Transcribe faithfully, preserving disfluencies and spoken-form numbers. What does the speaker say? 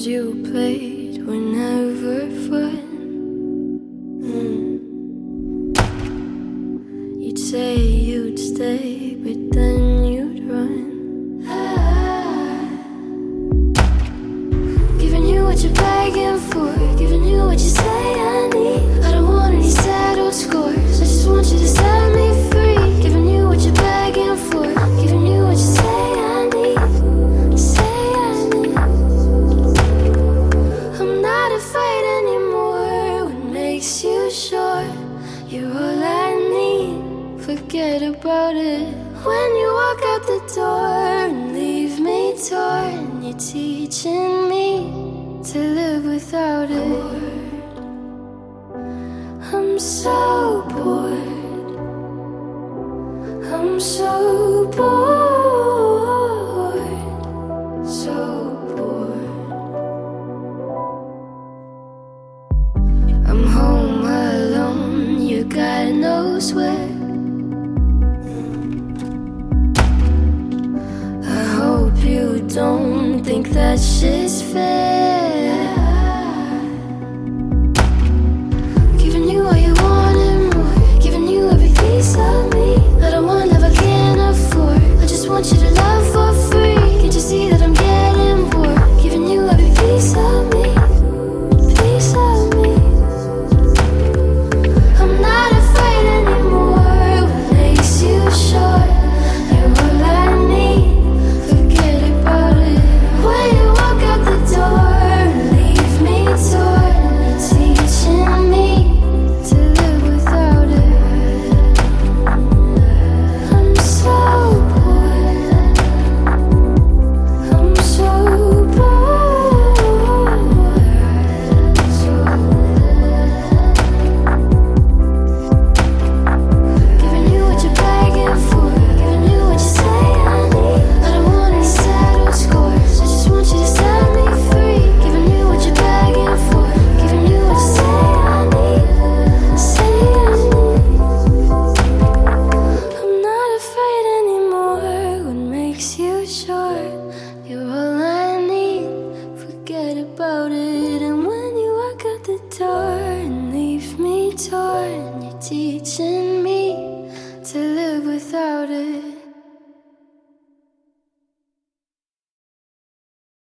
you played were never fun. mm. You'd say you'd stay, but then you'd run. ah. Giving you what you're begging for, giving you what you say I need. I don't want any settled scores, I just want you to set me free. Giving you what you're begging for, giving you what you say I need. Say I need. I'm not afraid anymore. What makes you sure you're all I need? Forget about it. When you walk out the door and leave me torn, you're teaching me to live without it. I'm so bored, I'm so bored, so bored. I'm home alone, you got no sweat. I hope you don't think that shit's fair.